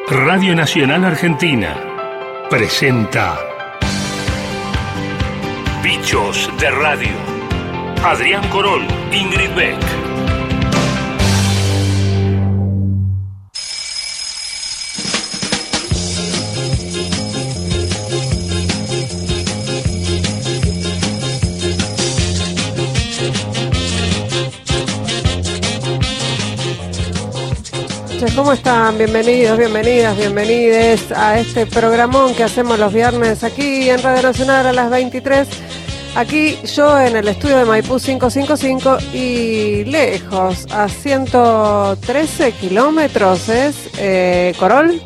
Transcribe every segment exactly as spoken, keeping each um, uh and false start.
Radio Nacional Argentina presenta Bichos de Radio. Adrián Corol, Ingrid Beck. ¿Cómo están? Bienvenidos, bienvenidas, bienvenides a este programón que hacemos los viernes aquí en Radio Nacional a las veintitrés. Aquí yo en el estudio de Maipú quinientos cincuenta y cinco y lejos, a ciento trece kilómetros es eh, Corol.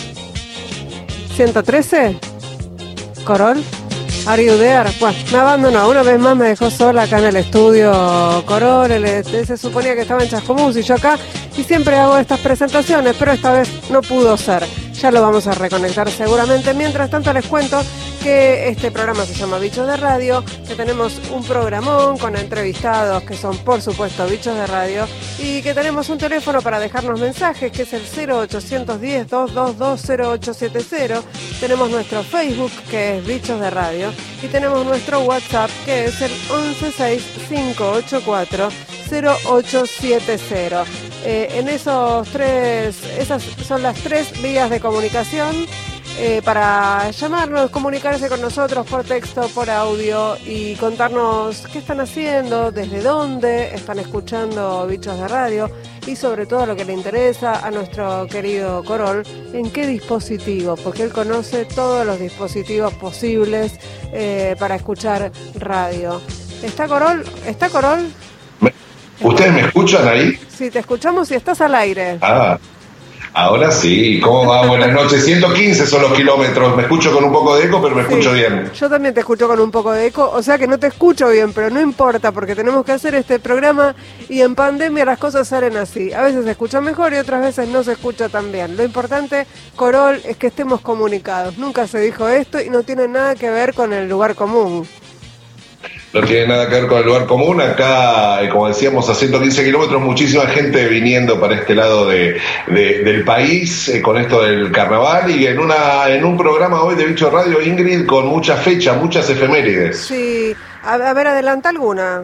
¿ciento trece? Corol. Are you there? Bueno, me abandonó, una vez más me dejó sola acá en el estudio Corol. Él, se suponía que estaba en Chascomús y yo acá, y siempre hago estas presentaciones, pero esta vez no pudo ser. Ya lo vamos a reconectar seguramente. Mientras tanto les cuento que este programa se llama Bichos de Radio, que tenemos un programón con entrevistados que son por supuesto Bichos de Radio, y que tenemos un teléfono para dejarnos mensajes que es el cero ochocientos diez, doscientos veintidós, cero ocho siete cero. Tenemos nuestro Facebook que es Bichos de Radio y tenemos nuestro WhatsApp que es el once seis cinco ocho cuatro cero ocho siete cero. Eh, en esos tres, esas son las tres vías de comunicación eh, para llamarnos, comunicarse con nosotros por texto, por audio y contarnos qué están haciendo, desde dónde están escuchando Bichos de Radio y sobre todo lo que le interesa a nuestro querido Corol, en qué dispositivo, porque él conoce todos los dispositivos posibles eh, para escuchar radio. ¿Está Corol? ¿Está Corol? ¿Ustedes me escuchan ahí? Sí, te escuchamos y estás al aire. Ah, ahora sí. ¿Cómo va? Buenas noches. ciento quince son los kilómetros. Me escucho con un poco de eco, pero me sí, escucho bien. Yo también te escucho con un poco de eco, o sea que no te escucho bien, pero no importa, porque tenemos que hacer este programa y en pandemia las cosas salen así. A veces se escucha mejor y otras veces no se escucha tan bien. Lo importante, Corol, es que estemos comunicados. Nunca se dijo esto y no tiene nada que ver con el lugar común. No tiene nada que ver con el lugar común. Acá, como decíamos, a ciento quince kilómetros, muchísima gente viniendo para este lado de, de, del país eh, con esto del carnaval y en una en un programa hoy de Bicho Radio, Ingrid, con muchas fechas, muchas efemérides. Sí, a, a ver, adelanta alguna.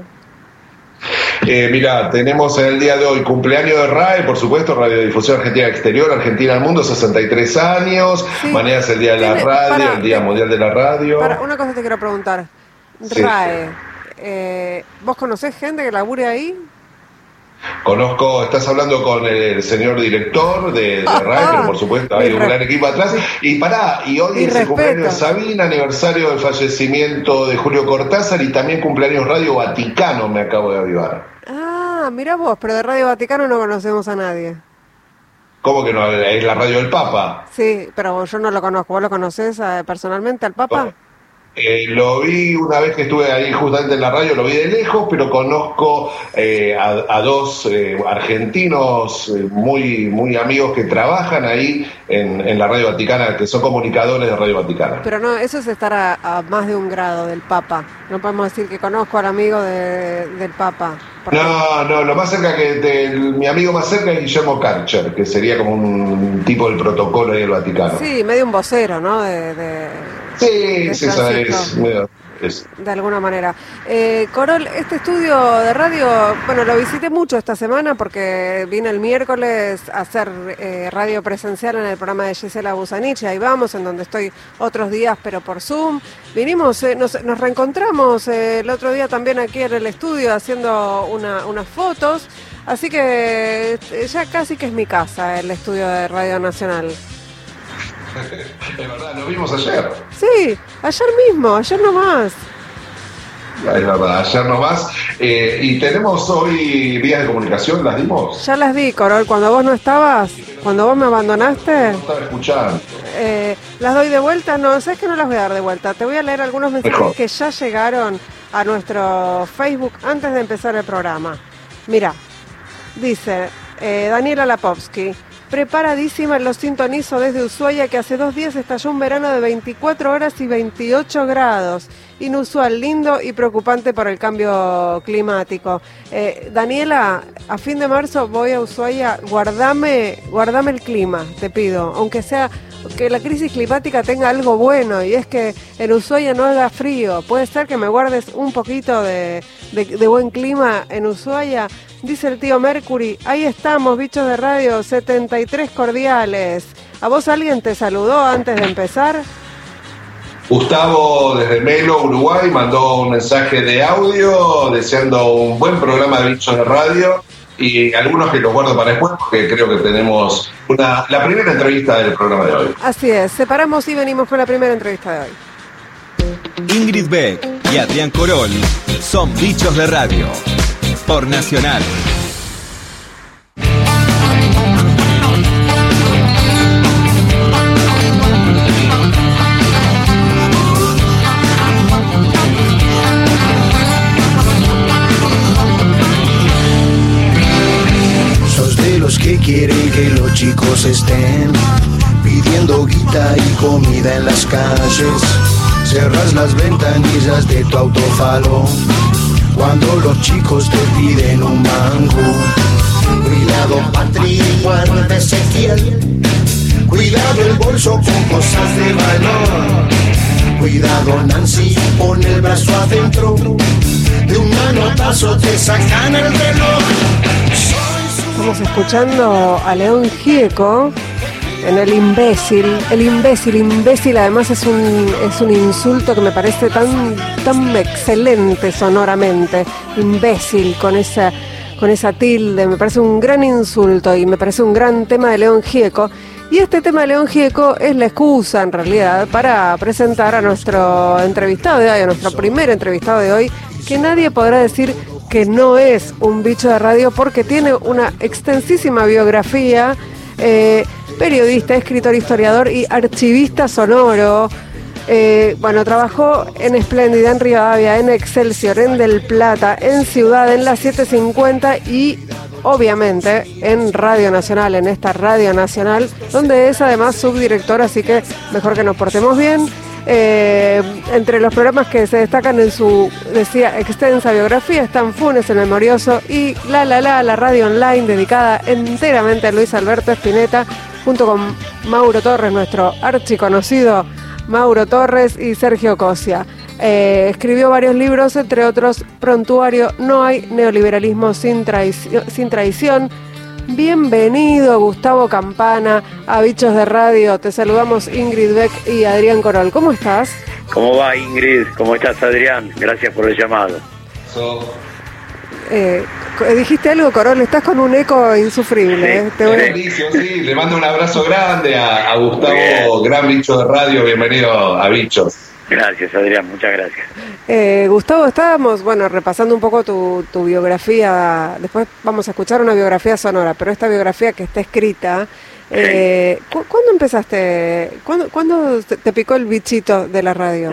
Eh, mira, tenemos en el día de hoy cumpleaños de R A E, por supuesto, Radiodifusión Argentina Exterior, Argentina al Mundo, sesenta y tres años. Sí. Mañana es el Día de la Radio, para, el Día Mundial de la Radio. Para, una cosa te quiero preguntar. Sí. R A E, eh, ¿vos conocés gente que labure ahí? Conozco, estás hablando con el señor director de, de R A E, ah, pero por supuesto hay un gran equipo atrás. Y pará, y hoy y es respeto. El cumpleaños de Sabina, aniversario del fallecimiento de Julio Cortázar y también cumpleaños Radio Vaticano, me acabo de avivar. Ah, mirá vos, pero de Radio Vaticano no conocemos a nadie. ¿Cómo que no? Es la radio del Papa. Sí, pero yo no lo conozco. ¿Vos lo conocés eh, personalmente al Papa? Bueno. Eh, lo vi una vez que estuve ahí justamente en la radio, lo vi de lejos, pero conozco eh, a, a dos eh, argentinos eh, muy muy amigos que trabajan ahí en, en la Radio Vaticana, que son comunicadores de Radio Vaticana. Pero no, eso es estar a, a más de un grado del Papa. No podemos decir que conozco al amigo de, del Papa. No, no, lo más cerca que de, mi amigo más cerca es Guillermo Karcher, que sería como un tipo del protocolo ahí del Vaticano. Sí, medio un vocero, ¿no? De, de... Sí, sí, eso es, es. De alguna manera. Eh, Corol, este estudio de radio, bueno, lo visité mucho esta semana porque vine el miércoles a hacer eh, radio presencial en el programa de Gisela Busanich, ahí vamos, en donde estoy otros días, pero por Zoom. Vinimos, eh, nos, nos reencontramos eh, el otro día también aquí en el estudio haciendo una, unas fotos, así que eh, ya casi que es mi casa el estudio de Radio Nacional. Es verdad, lo vimos ayer. Sí, ayer mismo, ayer nomás. Es verdad, ayer nomás. Eh, y tenemos hoy vías de comunicación, ¿las dimos? Ya las di, Corol, cuando vos no estabas, cuando vos me abandonaste. No estaba escuchando. Eh, ¿Las doy de vuelta? No, sabes que no las voy a dar de vuelta. Te voy a leer algunos mensajes Mejor. que ya llegaron a nuestro Facebook antes de empezar el programa. Mira, dice eh, Daniela Lapovsky. preparadísima, lo sintonizo desde Ushuaia, que hace dos días estalló un verano de veinticuatro horas y veintiocho grados. Inusual, lindo y preocupante por el cambio climático. Eh, Daniela, a fin de marzo voy a Ushuaia, guardame, guardame el clima, te pido, aunque sea que la crisis climática tenga algo bueno, y es que en Ushuaia no haga frío. Puede ser que me guardes un poquito de, de, de buen clima en Ushuaia. Dice el tío Mercury, ahí estamos, bichos de radio, setenta y tres cordiales. ¿A vos alguien te saludó antes de empezar? Gustavo desde Melo, Uruguay, mandó un mensaje de audio deseando un buen programa de Bichos de Radio, y algunos que los guardo para después porque creo que tenemos una, la primera entrevista del programa de hoy. Así es, separamos y venimos con la primera entrevista de hoy. Ingrid Beck y Adrián Corol son Bichos de Radio por Nacional. Que quieren que los chicos estén pidiendo guita y comida en las calles. Cerras las ventanillas de tu autofalo cuando los chicos te piden un mango. Cuidado Patri, guarda Ezequiel. Cuidado el bolso con cosas de valor. Cuidado Nancy, pon el brazo adentro. De un manotazo te sacan el reloj. Estamos escuchando a León Gieco en El Imbécil. El imbécil, imbécil además es un, es un insulto que me parece tan, tan excelente sonoramente. Imbécil, con esa, con esa tilde, me parece un gran insulto y me parece un gran tema de León Gieco. Y este tema de León Gieco es la excusa en realidad para presentar a nuestro entrevistado de hoy, a nuestro primer entrevistado de hoy, que nadie podrá decir que no es un bicho de radio porque tiene una extensísima biografía, eh, periodista, escritor, historiador y archivista sonoro. Eh, bueno, trabajó en Espléndida, en Rivadavia, en Excelsior, en Del Plata, en Ciudad, en la setecientos cincuenta y obviamente en Radio Nacional, en esta Radio Nacional, donde es además subdirector, así que mejor que nos portemos bien. Eh, entre los programas que se destacan en su, decía, extensa biografía están Funes el Memorioso y La La La, la radio online dedicada enteramente a Luis Alberto Spinetta, junto con Mauro Torres, nuestro archiconocido Mauro Torres, y Sergio Cosia. Eh, escribió varios libros, entre otros Prontuario, No hay neoliberalismo sin, traición, sin traición. Bienvenido Gustavo Campana a Bichos de Radio. Te saludamos Ingrid Beck y Adrián Corol. ¿Cómo estás? ¿Cómo va Ingrid? ¿Cómo estás Adrián? Gracias por el llamado. So. Eh, dijiste algo, Corol, estás con un eco insufrible. Sí, ¿eh? Te voy a... Sí, le mando un abrazo grande a, a Gustavo, gran Bicho de Radio. Bienvenido a Bichos. Gracias Adrián, muchas gracias. Eh, Gustavo, estábamos, bueno, repasando un poco tu, tu biografía. Después vamos a escuchar una biografía sonora, pero esta biografía que está escrita, eh, sí. ¿cu- ¿cuándo empezaste? ¿Cuándo, ¿Cuándo te picó el bichito de la radio?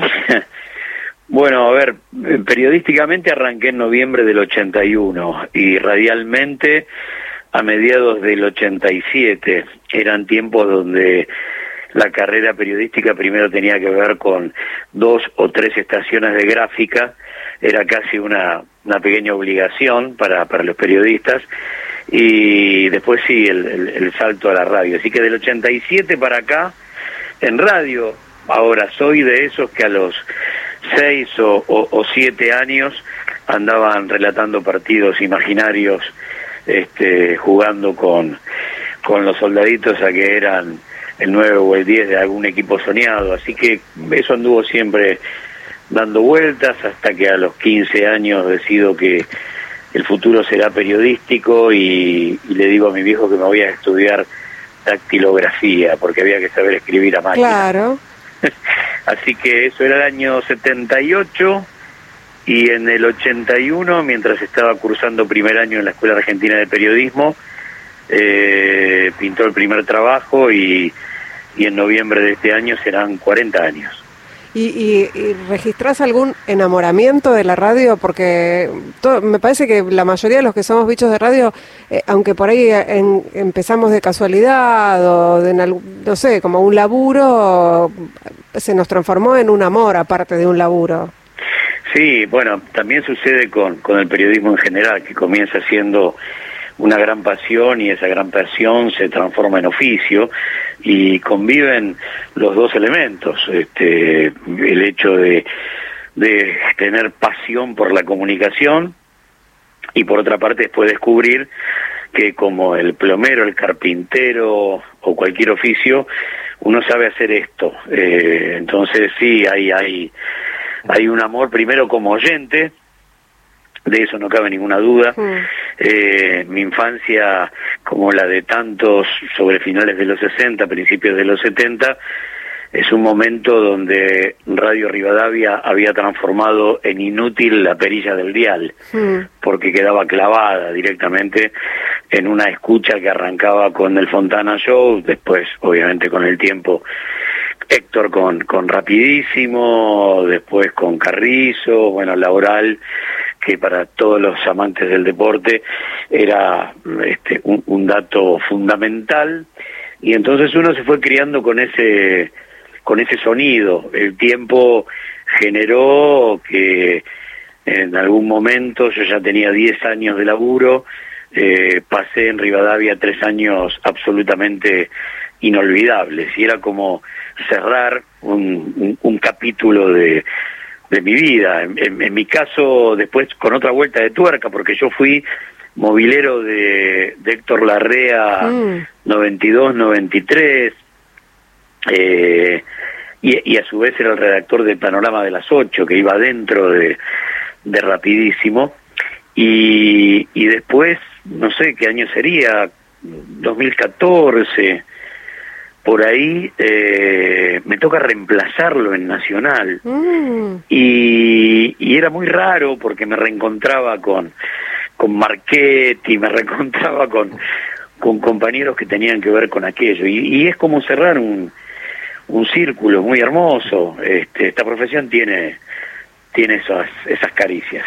Bueno, a ver, periodísticamente arranqué en noviembre del ochenta y uno y radialmente a mediados del ochenta y siete. Eran tiempos donde la carrera periodística primero tenía que ver con dos o tres estaciones de gráfica, era casi una, una pequeña obligación para, para los periodistas, y después sí, el, el, el salto a la radio. Así que del ochenta y siete para acá, en radio, ahora soy de esos que a los seis o, o, o siete años andaban relatando partidos imaginarios, este, jugando con, con los soldaditos a que eran el nueve o el diez de algún equipo soñado, así que eso anduvo siempre dando vueltas hasta que a los quince años decido que el futuro será periodístico y, y le digo a mi viejo que me voy a estudiar dactilografía porque había que saber escribir a máquina. Claro. Así que eso era el año setenta y ocho y en el ochenta y uno, mientras estaba cursando primer año en la Escuela Argentina de Periodismo, eh, pintó el primer trabajo y, y en noviembre de este año serán cuarenta años. ¿Y, y, y registrás algún enamoramiento de la radio? Porque todo, me parece que la mayoría de los que somos bichos de radio, eh, aunque por ahí en, empezamos de casualidad o de, no sé, como un laburo, se nos transformó en un amor aparte de un laburo. Sí, bueno, también sucede con, con el periodismo en general, que comienza siendo una gran pasión y esa gran pasión se transforma en oficio y conviven los dos elementos, este, el hecho de, de tener pasión por la comunicación y por otra parte después descubrir que como el plomero, el carpintero o cualquier oficio, uno sabe hacer esto. Eh, entonces sí, hay, hay, hay un amor primero como oyente, de eso no cabe ninguna duda. Mm. Eh, mi infancia, como la de tantos sobre finales de los sesenta, principios de los setenta, es un momento donde Radio Rivadavia había transformado en inútil la perilla del dial, mm. porque quedaba clavada directamente en una escucha que arrancaba con el Fontana Show, después obviamente con el tiempo Héctor con, con Rapidísimo, después con Carrizo, bueno, la oral, que para todos los amantes del deporte era este, un, un dato fundamental, y entonces uno se fue criando con ese con ese sonido. El tiempo generó que en algún momento, yo ya tenía diez años de laburo, eh, pasé en Rivadavia tres años absolutamente inolvidables, y era como cerrar un, un, un capítulo de de mi vida. En, en, en mi caso, después con otra vuelta de tuerca, porque yo fui movilero de, de Héctor Larrea mm. noventa y dos, noventa y tres, eh, y, y a su vez era el redactor del Panorama de las ocho, que iba dentro de, de Rapidísimo, y, y después, no sé qué año sería, dos mil catorce, por ahí, eh, me toca reemplazarlo en Nacional. Mm. Y, y era muy raro porque me reencontraba con, con Marchetti, me reencontraba con, con compañeros que tenían que ver con aquello. Y, y es como cerrar un, un círculo muy hermoso. Este, esta profesión tiene, tiene esas, esas caricias.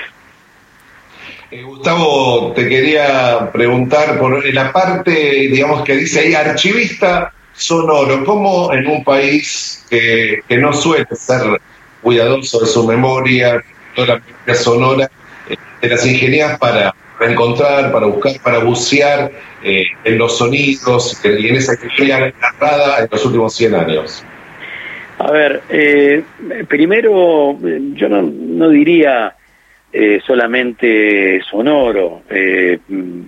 Eh, Gustavo, te quería preguntar por la parte, digamos, que dice ahí archivista sonoro. ¿Cómo en un país que, que no suele ser cuidadoso de su memoria, toda la memoria sonora, eh, te las ingenias para, para encontrar, para buscar, para bucear eh, en los sonidos y en esa historia narrada en los últimos cien años? A ver, eh, primero, yo no, no diría eh, solamente sonoro. Eh,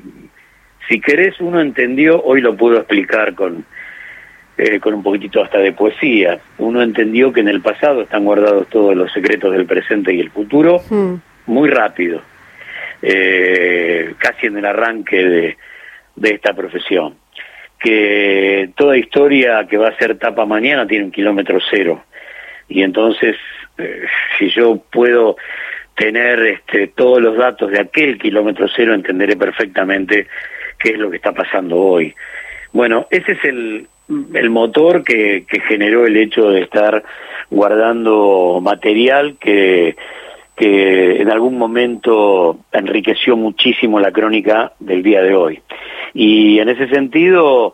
si querés, uno entendió, hoy lo puedo explicar con Eh, con un poquitito hasta de poesía. Uno entendió que en el pasado están guardados todos los secretos del presente y el futuro, mm. muy rápido, eh, casi en el arranque de, de esta profesión. Que toda historia que va a ser tapa mañana tiene un kilómetro cero. Y entonces, eh, si yo puedo tener este, todos los datos de aquel kilómetro cero, entenderé perfectamente qué es lo que está pasando hoy. Bueno, ese es el el motor que, que generó el hecho de estar guardando material que, que en algún momento enriqueció muchísimo la crónica del día de hoy. Y en ese sentido,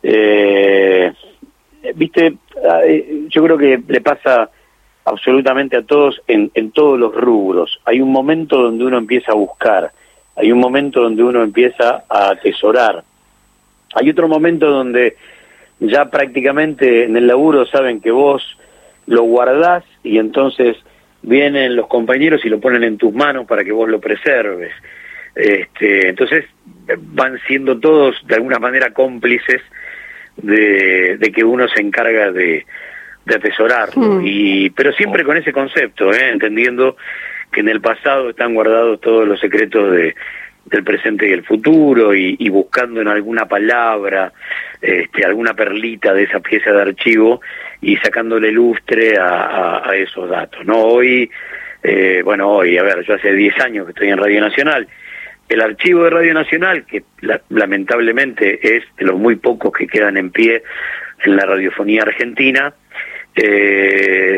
eh, viste, yo creo que le pasa absolutamente a todos en, en todos los rubros. Hay un momento donde uno empieza a buscar, hay un momento donde uno empieza a atesorar, hay otro momento donde ya prácticamente en el laburo saben que vos lo guardás y entonces vienen los compañeros y lo ponen en tus manos para que vos lo preserves. Este, entonces van siendo todos de alguna manera cómplices de, de que uno se encarga de, de atesorarlo. Mm. Y, pero siempre con ese concepto, ¿eh? Entendiendo que en el pasado están guardados todos los secretos de del presente y el futuro, y, y buscando en alguna palabra, este, alguna perlita de esa pieza de archivo y sacándole lustre a, a, a esos datos, ¿no? Hoy, eh, bueno, hoy, a ver, yo hace diez años que estoy en Radio Nacional, el archivo de Radio Nacional, que la, lamentablemente es de los muy pocos que quedan en pie en la radiofonía argentina, eh,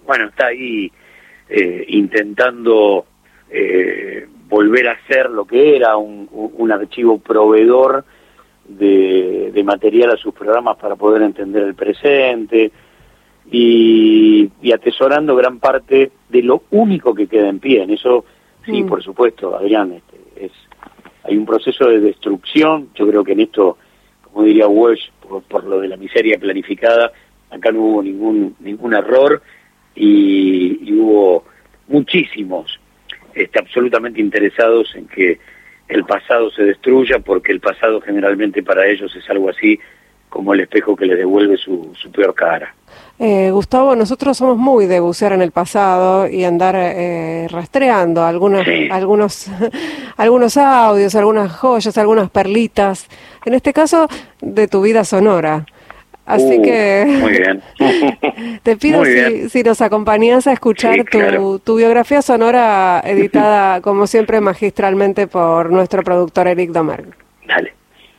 bueno, está ahí eh, intentando eh, volver a ser lo que era un, un archivo proveedor de, de material a sus programas para poder entender el presente y, y atesorando gran parte de lo único que queda en pie. En eso, sí, mm. por supuesto, Adrián, este, es, hay un proceso de destrucción. Yo creo que en esto, como diría Walsh, por, por lo de la miseria planificada, acá no hubo ningún ningún error y, y hubo muchísimos este, absolutamente interesados en que el pasado se destruya, porque el pasado generalmente para ellos es algo así como el espejo que les devuelve su, su peor cara. Eh, Gustavo, nosotros somos muy de bucear en el pasado y andar eh, rastreando algunos, sí. algunos, algunos audios, algunas joyas, algunas perlitas, en este caso de tu vida sonora. Así uh, que muy bien. Te pido si, si nos acompañás a escuchar sí, tu, claro. tu biografía sonora editada, como siempre, magistralmente por nuestro productor Eric Domergue. Dale.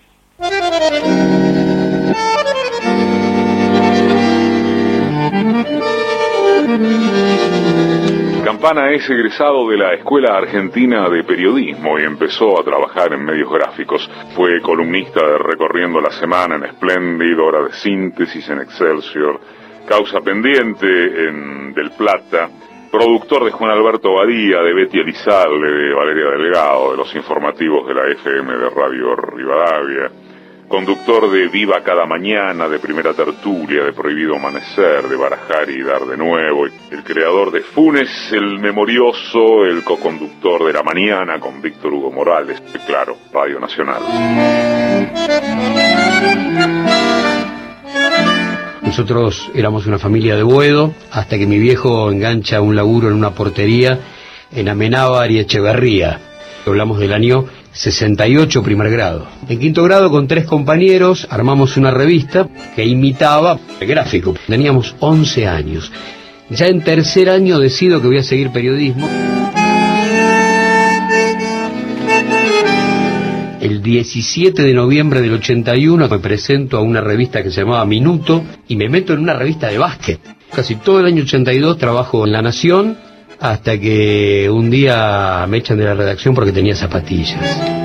Campana es egresado de la Escuela Argentina de Periodismo y empezó a trabajar en medios gráficos. Fue columnista de Recorriendo la Semana en Splendid, Hora de Síntesis en Excelsior, Causa Pendiente en Del Plata, productor de Juan Alberto Badía, de Betty Elizalde, de Valeria Delgado, de los informativos de la F M de Radio Rivadavia, conductor de Viva Cada Mañana, de Primera Tertulia, de Prohibido Amanecer, de Barajar y Dar de Nuevo, el creador de Funes, el Memorioso, el coconductor de La Mañana con Víctor Hugo Morales, y claro, Radio Nacional. Nosotros éramos una familia de Boedo, hasta que mi viejo engancha un laburo en una portería en Amenábar y Echeverría. Hablamos del año sesenta y ocho, primer grado. En quinto grado, con tres compañeros, armamos una revista que imitaba el gráfico. Teníamos once años. Ya en tercer año decido que voy a seguir periodismo. El diecisiete de noviembre del ochenta y uno me presento a una revista que se llamaba Minuto y me meto en una revista de básquet. Casi todo el año ochenta y dos trabajo en La Nación, hasta que un día me echan de la redacción porque tenía zapatillas.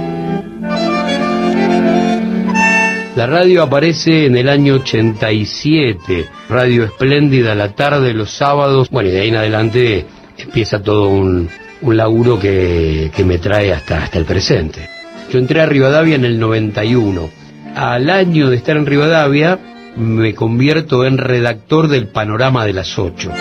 La radio aparece en el año ochenta y siete, Radio Espléndida a la tarde, los sábados. Bueno, y de ahí en adelante empieza todo un, un laburo que, que me trae hasta, hasta el presente. Yo entré a Rivadavia en el noventa y uno. Al año de estar en Rivadavia, me convierto en redactor del Panorama de las ocho.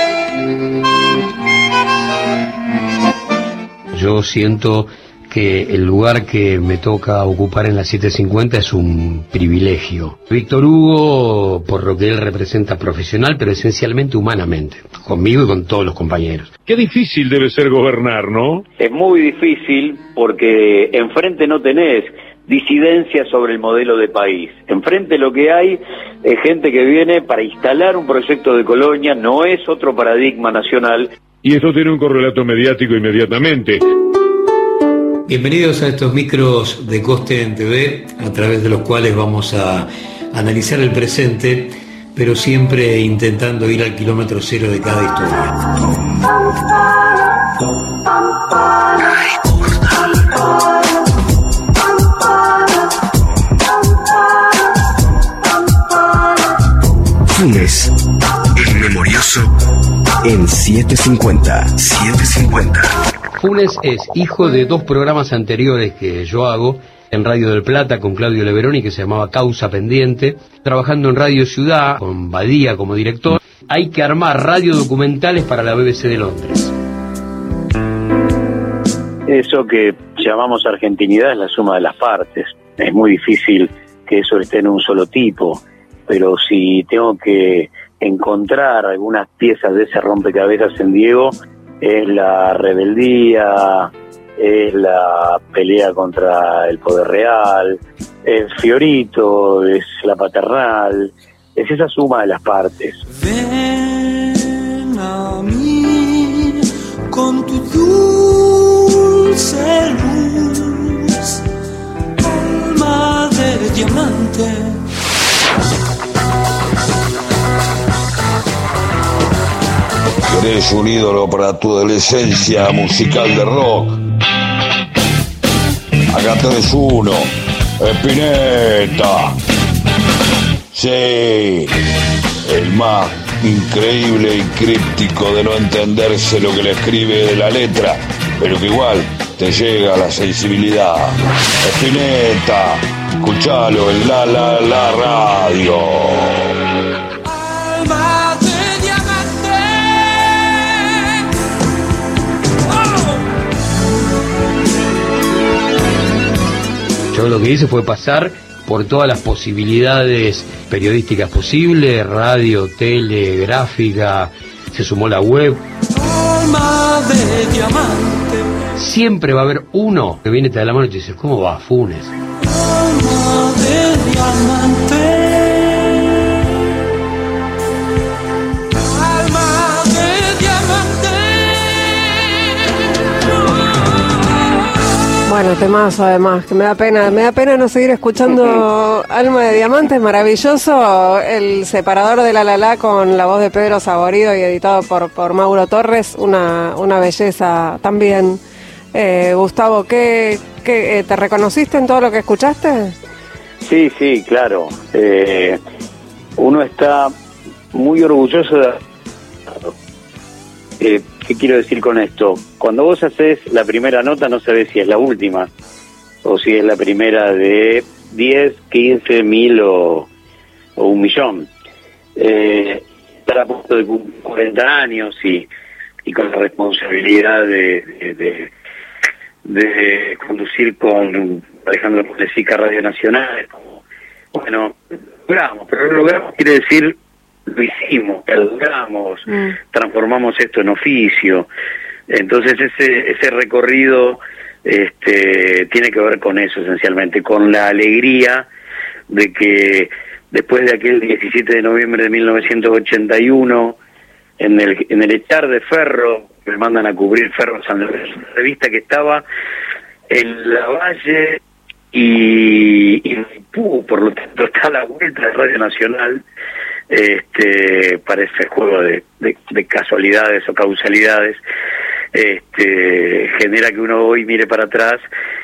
Yo siento que el lugar que me toca ocupar en las siete cincuenta es un privilegio. Víctor Hugo, por lo que él representa profesional, pero esencialmente humanamente, conmigo y con todos los compañeros. Qué difícil debe ser gobernar, ¿no? Es muy difícil porque enfrente no tenés disidencia sobre el modelo de país. Enfrente lo que hay es gente que viene para instalar un proyecto de colonia, no es otro paradigma nacional. Y esto tiene un correlato mediático inmediatamente. Bienvenidos a estos micros de Coste en T V, a través de los cuales vamos a analizar el presente, pero siempre intentando ir al kilómetro cero de cada historia. Funes, el Memorioso, en setecientos cincuenta. setecientos cincuenta. Funes es hijo de dos programas anteriores que yo hago en Radio del Plata con Claudio Leveroni, que se llamaba Causa Pendiente, trabajando en Radio Ciudad con Badía como director. Hay que armar radiodocumentales para la B B C de Londres. Eso que llamamos argentinidad es la suma de las partes. Es muy difícil que eso esté en un solo tipo, pero si tengo que encontrar algunas piezas de ese rompecabezas en Diego, es la rebeldía, es la pelea contra el poder real, es Fiorito, es la paternal, es esa suma de las partes. Ven a mí con tu dulce luz, alma de diamante. tenés un ídolo para tu adolescencia musical de rock. Acá tenés uno, Spinetta. Sí, el más increíble y críptico de no entenderse lo que le escribe de la letra, pero que igual te llega a la sensibilidad. Spinetta, escuchalo en La La La Radio. Alma de diamante. Oh. Yo lo que hice fue pasar por todas las posibilidades periodísticas posibles, radio, tele, gráfica, se sumó la web. Alma de diamante. Siempre va a haber uno que viene te da la mano y te dice, ¿cómo va, Funes? Alma de diamante. Alma de diamante. Bueno, temazo además, que me da pena, me da pena no seguir escuchando Alma de Diamante, maravilloso, el separador de La La La con la voz de Pedro Saborido y editado por, por Mauro Torres, una, una belleza también. Eh, Gustavo, ¿qué, qué, eh, ¿te reconociste en todo lo que escuchaste? Sí, sí, claro. Eh, uno está muy orgulloso de... Eh, ¿Qué quiero decir con esto? Cuando vos haces la primera nota no sabés si es la última, o si es la primera de diez, quince, mil o, o un millón. Eh, estar a punto de cuarenta años y, y con la responsabilidad de, de, de, de conducir con Alejandro Polesica Radio Nacional, bueno, logramos, pero logramos quiere decir... lo hicimos, lo logramos, mm. transformamos esto en oficio. Entonces ese ese recorrido este tiene que ver con eso esencialmente, con la alegría de que después de aquel diecisiete de noviembre de mil novecientos ochenta y uno, en el en el echar de Ferro, me mandan a cubrir Ferro San Lorenzo, una revista que estaba en la Valle y, y uh, por lo tanto está a la vuelta de Radio Nacional. Este, para ese juego de, de, de casualidades o causalidades, este, genera que uno hoy mire para atrás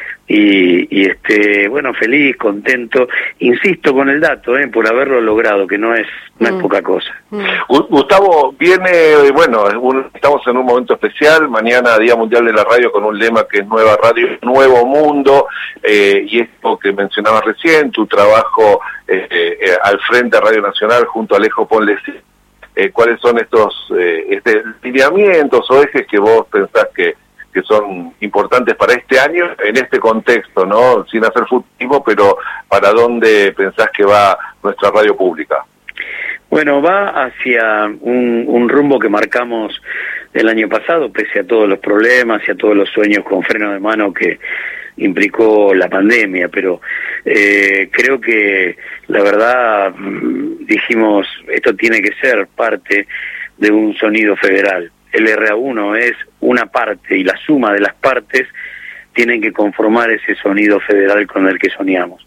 y, y esté, bueno, feliz, contento, insisto con el dato, eh, por haberlo logrado, que no es, no mm. es poca cosa. Mm. Gustavo, viene, bueno, un, estamos en un momento especial, mañana Día Mundial de la Radio con un lema que es Nueva Radio, Nuevo Mundo, eh, y esto que mencionabas recién, tu trabajo eh, eh, al frente de Radio Nacional junto a Alejo Ponleci, eh, ¿cuáles son estos eh, este, lineamientos o ejes que vos pensás que que son importantes para este año, en este contexto, ¿no? Sin hacer futurismo, pero ¿para dónde pensás que va nuestra radio pública? Bueno, va hacia un, un rumbo que marcamos el año pasado, pese a todos los problemas y a todos los sueños con freno de mano que implicó la pandemia, pero eh, creo que la verdad dijimos, esto tiene que ser parte de un sonido federal. El R A uno es una parte y la suma de las partes tienen que conformar ese sonido federal con el que soñamos.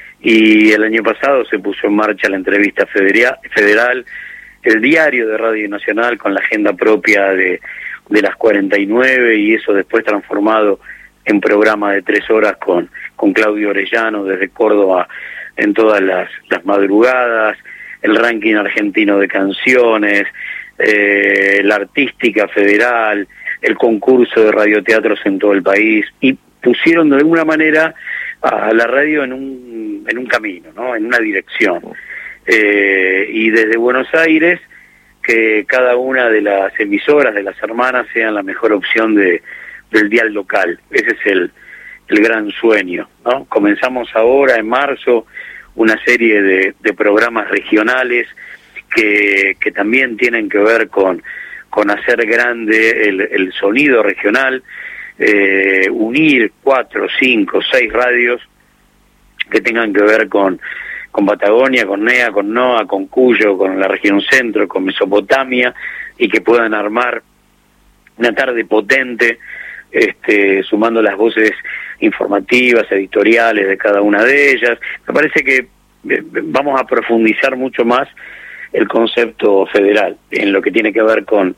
Y el año pasado se puso en marcha la entrevista federal, el diario de Radio Nacional con la agenda propia de, de las cuarenta y nueve y eso después transformado en programa de tres horas con, con Claudio Orellano desde Córdoba en todas las, las madrugadas, el ranking argentino de canciones, Eh, la artística federal, el concurso de radioteatros en todo el país, y pusieron de alguna manera a la radio en un en un camino, ¿no? En una dirección. Eh, y desde Buenos Aires, que cada una de las emisoras, de las hermanas, sean la mejor opción de del dial local. Ese es el, el gran sueño, ¿no? Comenzamos ahora, en marzo, una serie de, de programas regionales Que, que también tienen que ver con, con hacer grande el, el sonido regional, eh, unir cuatro, cinco, seis radios que tengan que ver con, con Patagonia, con N E A, con NOA, con Cuyo, con la región centro, con Mesopotamia, y que puedan armar una tarde potente, este, sumando las voces informativas, editoriales de cada una de ellas. Me parece que eh, vamos a profundizar mucho más el concepto federal, en lo que tiene que ver con,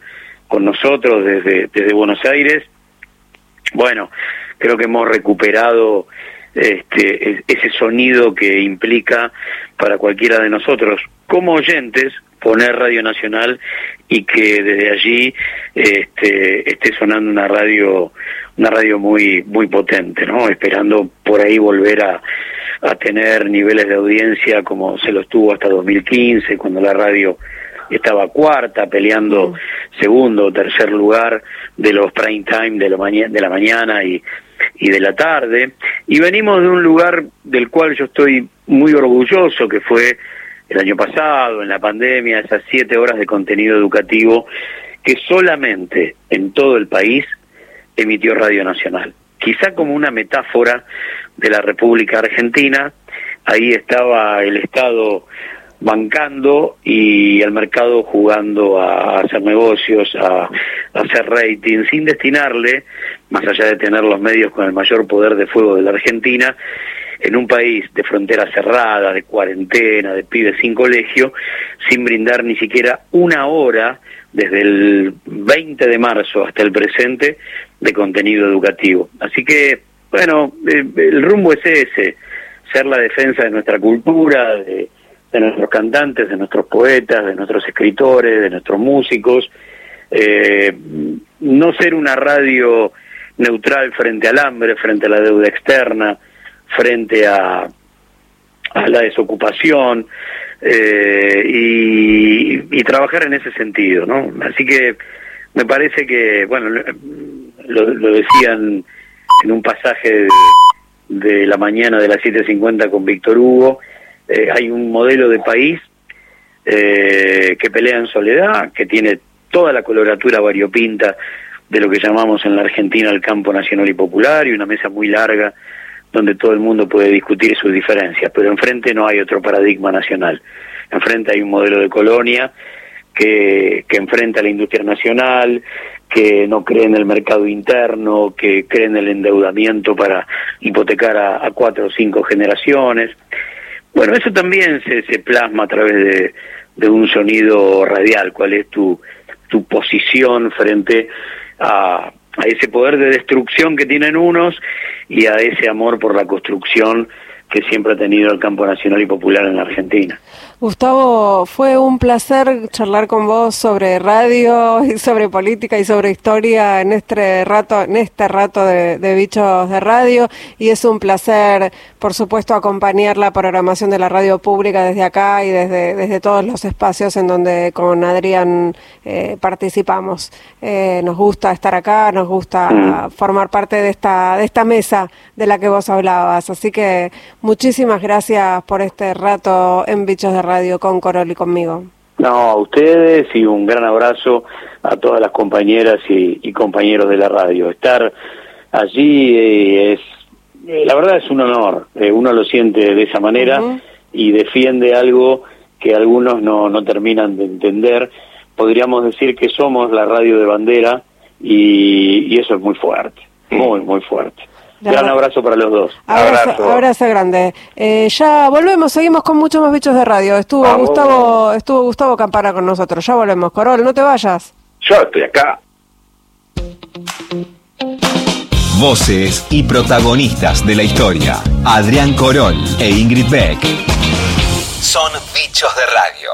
con nosotros desde, desde Buenos Aires. Bueno, creo que hemos recuperado este, ese sonido que implica para cualquiera de nosotros, como oyentes, poner Radio Nacional y que desde allí este, esté sonando una radio una radio muy muy potente, ¿no? Esperando por ahí volver a, a tener niveles de audiencia como se los tuvo hasta dos mil quince, cuando la radio estaba cuarta, peleando segundo o tercer lugar de los prime time de la, maña- de la mañana y, y de la tarde. Y venimos de un lugar del cual yo estoy muy orgulloso, que fue el año pasado, en la pandemia, esas siete horas de contenido educativo que solamente en todo el país emitió Radio Nacional. Quizá como una metáfora de la República Argentina, ahí estaba el Estado bancando y el mercado jugando a hacer negocios, a, a hacer rating, sin destinarle, más allá de tener los medios con el mayor poder de fuego de la Argentina, en un país de frontera cerrada, de cuarentena, de pibes sin colegio, sin brindar ni siquiera una hora desde el veinte de marzo hasta el presente de contenido educativo. Así que, bueno, el rumbo es ese, ser la defensa de nuestra cultura, de, de nuestros cantantes, de nuestros poetas, de nuestros escritores, de nuestros músicos, eh, no ser una radio neutral frente al hambre, frente a la deuda externa, frente a, a la desocupación, eh, y, y trabajar en ese sentido, ¿no? Así que me parece que, bueno, lo, lo decían en un pasaje de, de la mañana de las siete cincuenta con Víctor Hugo, eh, hay un modelo de país eh, que pelea en soledad, que tiene toda la coloratura variopinta de lo que llamamos en la Argentina el campo nacional y popular, y una mesa muy larga donde todo el mundo puede discutir sus diferencias, pero enfrente no hay otro paradigma nacional. Enfrente hay un modelo de colonia que, que enfrenta a la industria nacional, que no cree en el mercado interno, que cree en el endeudamiento para hipotecar a, a cuatro o cinco generaciones. Bueno, eso también se, se plasma a través de, de un sonido radial. ¿Cuál es tu, tu posición frente a, a ese poder de destrucción que tienen unos y a ese amor por la construcción que siempre ha tenido el campo nacional y popular en la Argentina? Gustavo, fue un placer charlar con vos sobre radio y sobre política y sobre historia en este rato, en este rato de, de Bichos de Radio, y es un placer, por supuesto, acompañar la programación de la radio pública desde acá y desde, desde todos los espacios en donde con Adrián eh, participamos. Eh, nos gusta estar acá, nos gusta mm. formar parte de esta, de esta mesa de la que vos hablabas, así que muchísimas gracias por este rato en Bichos de Radio con Corol y conmigo. No, a ustedes, y un gran abrazo a todas las compañeras y, y compañeros de la radio. Estar allí eh, es, eh, la verdad es un honor, eh, uno lo siente de esa manera uh-huh. y defiende algo que algunos no, no terminan de entender. Podríamos decir que somos la radio de bandera y, y eso es muy fuerte, muy, muy fuerte. Gran abrazo para los dos. Abrazo, abrazo. abrazo grande. Eh, ya volvemos, seguimos con muchos más Bichos de Radio. Estuvo Vamos. Gustavo, estuvo Gustavo Campana con nosotros. Ya volvemos. Corol, no te vayas. Yo estoy acá. Voces y protagonistas de la historia. Adrián Corol e Ingrid Beck. Son Bichos de Radio.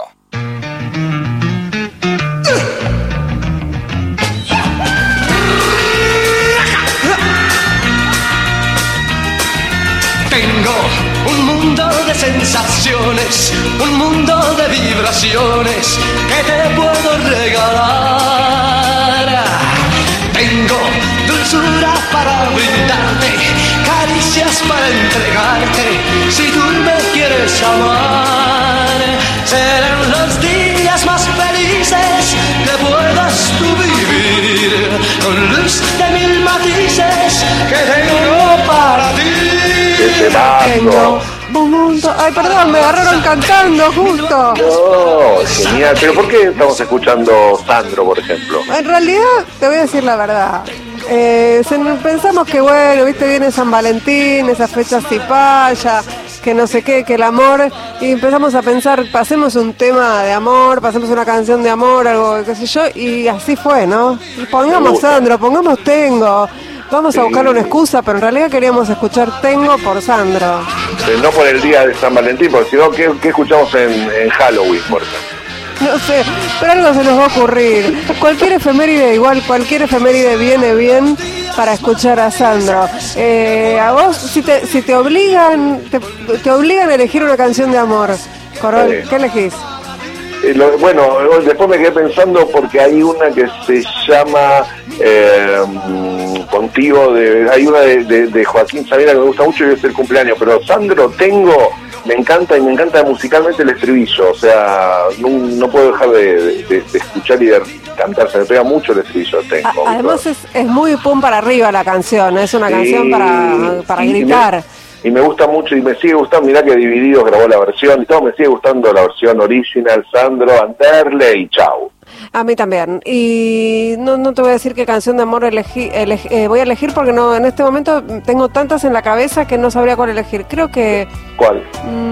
Tengo un mundo de sensaciones, un mundo de vibraciones que te puedo regalar. Tengo dulzura para brindarte, caricias para entregarte, si tú me quieres amar. Serán los días más felices que puedas tú vivir, con luz de mil matices que tengo para ti. Tengo un mundo... Ay, perdón, me agarraron cantando justo. No, genial. ¿Pero por qué estamos escuchando Sandro, por ejemplo? En realidad, te voy a decir la verdad. Eh, se, pensamos que, bueno, viste, viene San Valentín, esas fechas cipaya, que no sé qué, que el amor, y empezamos a pensar, pasemos un tema de amor, pasemos una canción de amor, algo, qué sé yo, y así fue, ¿no? Y pongamos Sandro, pongamos Tengo, vamos a buscar una excusa, pero en realidad queríamos escuchar Tengo por Sandro. No por el día de San Valentín, porque si no, ¿qué, qué escuchamos en, en Halloween, por ejemplo? No sé, pero algo se nos va a ocurrir. Cualquier efeméride, igual, cualquier efeméride viene bien para escuchar a Sandro. Eh, a vos, si te, si te obligan, te, te obligan a elegir una canción de amor, Corol, eh, ¿qué elegís? Eh, lo, bueno, después me quedé pensando porque hay una que se llama eh, Contigo, de, hay una de, de, de Joaquín Sabina que me gusta mucho y es el cumpleaños, pero Sandro, Tengo, me encanta y me encanta musicalmente el estribillo, o sea, no, no puedo dejar de, de, de escuchar y de cantar, se me pega mucho el estribillo de Tengo. Además es, es muy pum para arriba la canción, es una sí, canción para, para sí, gritar. Y me, y me gusta mucho y me sigue gustando, mirá que Divididos grabó la versión y todo, me sigue gustando la versión original, Sandro, Anderle y chau. A mí también. Y no, no te voy a decir qué canción de amor elegí, eleg, eh, voy a elegir porque no en este momento tengo tantas en la cabeza que no sabría cuál elegir. Creo que... ¿Cuál?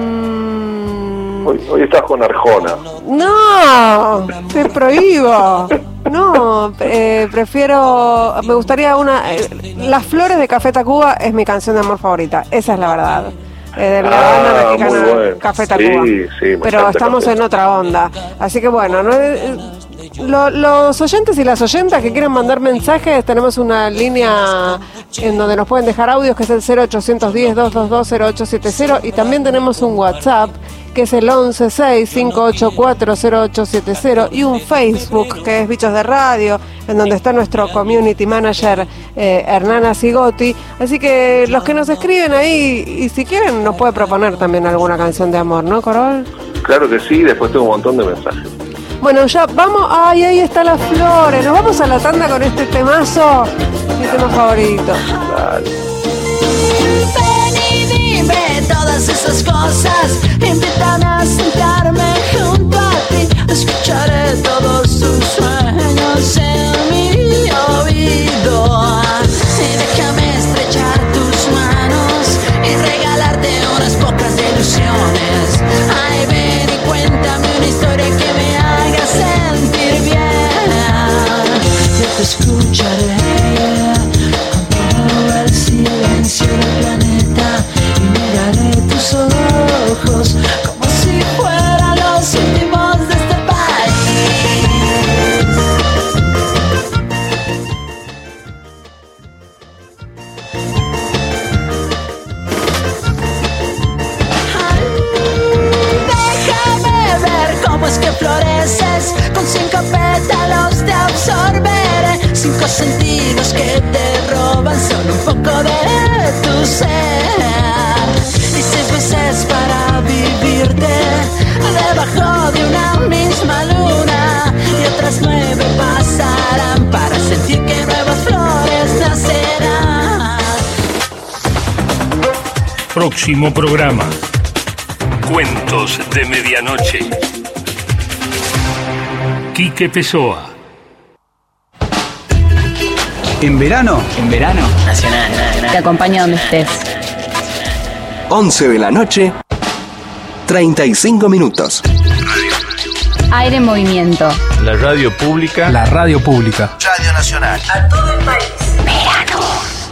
Mmm... Hoy, hoy estás con Arjona. No, te prohíbo. No, eh, prefiero... Me gustaría una... Eh, Las Flores de Café Tacuba es mi canción de amor favorita. Esa es la verdad. Eh, de la ah, banda mexicana bueno. Café Tacuba. Sí, sí, pero estamos en otra onda. Así que bueno, no eh, lo, los oyentes y las oyentas que quieran mandar mensajes, tenemos una línea en donde nos pueden dejar audios que es el cero ochocientos diez, doscientos veintidós, cero ocho setenta y también tenemos un WhatsApp que es el once seis cinco ocho cuatro cero ocho siete cero y un Facebook que es Bichos de Radio, en donde está nuestro community manager eh, Hernana Sigoti. Así que los que nos escriben ahí, y si quieren nos puede proponer también alguna canción de amor, ¿no, Corol? Claro que sí, después tengo un montón de mensajes. Bueno, ya vamos, ay, ahí está Las Flores, nos vamos a la tanda con este temazo, mi tema favorito. Dale. Dime todas esas cosas, invítame a sentarme junto a ti, escucharé todos tus sueños en mi oído y déjame estrechar tus manos y regalarte unas pocas ilusiones. Ay, ven y cuéntame una historia que me haga sentir bien. Yo te escucharé con todo el silencio del planeta y miraré tus ojos como si fueran los últimos de este país. Ay, déjame ver cómo es que floreces, con cinco pétalos te absorberé, cinco sentidos que te roban solo un poco de tu ser, y seis veces para vivirte debajo de una misma luna, y otras nueve pasarán para sentir que nuevas flores nacerán. Próximo programa: Cuentos de Medianoche. Quique Pessoa. En verano, en verano, nacional, nacional. Te acompaña donde estés. once de la noche, treinta y cinco minutos. Aire en movimiento. La radio pública. La radio pública. Radio Nacional. A todo el país. Verano.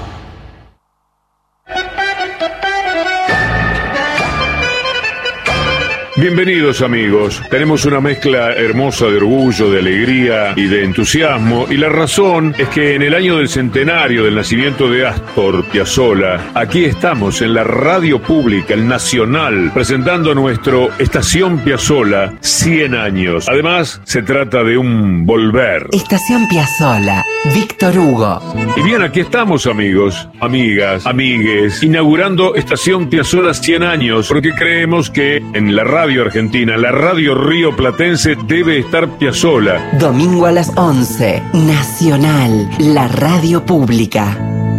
Bienvenidos amigos, tenemos una mezcla hermosa de orgullo, de alegría y de entusiasmo, y la razón es que en el año del centenario del nacimiento de Astor Piazzolla, aquí estamos en la radio pública, el Nacional, presentando nuestro Estación Piazzolla cien años. Además, se trata de un volver. Estación Piazzolla, Víctor Hugo. Y bien, aquí estamos amigos, amigas, amigues, inaugurando Estación Piazzolla cien años, porque creemos que en la radio argentina, la radio río platense, debe estar Piazzolla. Domingo a las once, Nacional, la radio pública.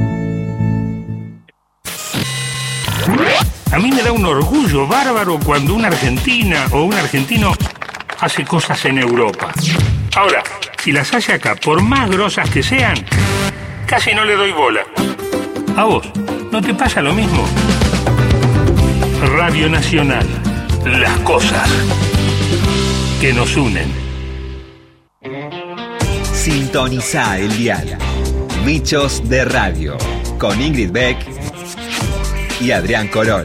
A mí me da un orgullo bárbaro cuando una argentina o un argentino hace cosas en Europa. Ahora, si las hace acá, por más grosas que sean, casi no le doy bola. ¿A vos no te pasa lo mismo? Radio Nacional. Las cosas que nos unen. Sintoniza el dial. Bichos de Radio. Con Ingrid Beck y Adrián Corol.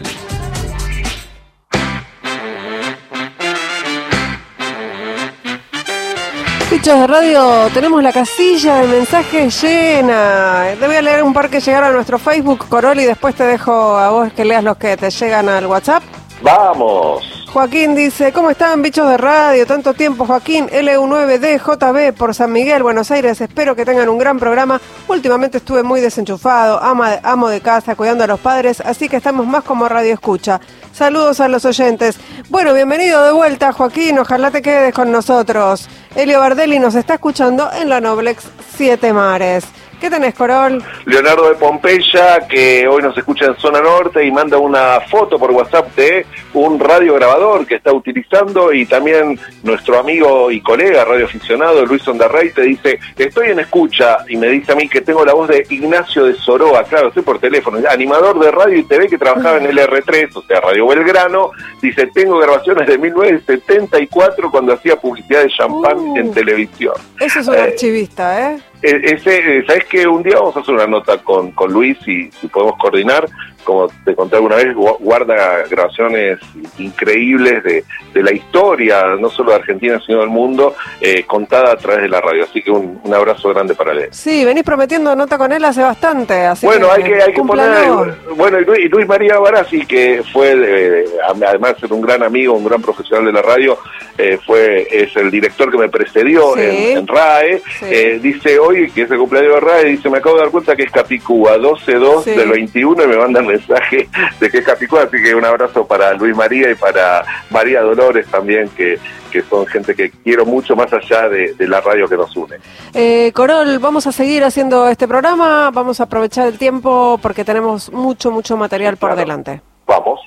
Bichos de Radio, tenemos la casilla de mensajes llena. Te voy a leer un par que llegaron a nuestro Facebook, Corol, y después te dejo a vos que leas los que te llegan al WhatsApp. ¡Vamos! Joaquín dice, ¿cómo están, bichos de radio? Tanto tiempo, Joaquín. L U nueve D J B por San Miguel, Buenos Aires. Espero que tengan un gran programa. Últimamente estuve muy desenchufado, ama, amo de casa, cuidando a los padres, así que estamos más como radio escucha. Saludos a los oyentes. Bueno, bienvenido de vuelta, Joaquín. Ojalá te quedes con nosotros. Elio Bardelli nos está escuchando en la Noblex Siete Mares. ¿Qué tenés, Corol? Leonardo de Pompeya, que hoy nos escucha en Zona Norte y manda una foto por WhatsApp de un radiograbador que está utilizando, y también nuestro amigo y colega radioaficionado Luis Ondarrey te dice, estoy en escucha, y me dice a mí que tengo la voz de Ignacio de Soroa, claro, estoy por teléfono, animador de radio y T V que trabajaba en el R tres, o sea, Radio Belgrano. Dice, tengo grabaciones de mil novecientos setenta y cuatro cuando hacía publicidad de champán uh, en televisión. Eso es un eh, archivista, ¿eh? Ese, ¿sabes qué? Un día vamos a hacer una nota con, con Luis y si podemos coordinar, como te conté alguna vez, guarda grabaciones increíbles de, de la historia, no solo de Argentina, sino del mundo, eh, contada a través de la radio. Así que un, un abrazo grande para él. Sí, venís prometiendo nota con él hace bastante. Así bueno, que hay que, hay que poner... Bueno, y Luis, y Luis María Barassi, que fue, de, además de ser un gran amigo, un gran profesional de la radio, eh, fue es el director que me precedió sí. en, en RAE, sí. eh, dice hoy, que es el cumpleaños de RAE, dice, me acabo de dar cuenta que es Capicúa, doce dos sí. del veintiuno, y me mandan mensaje de que es Capicúa, así que un abrazo para Luis María y para María Dolores también, que, que son gente que quiero mucho más allá de, de la radio que nos une. Eh, Corol, vamos a seguir haciendo este programa, vamos a aprovechar el tiempo porque tenemos mucho, mucho material por claro. delante. Vamos.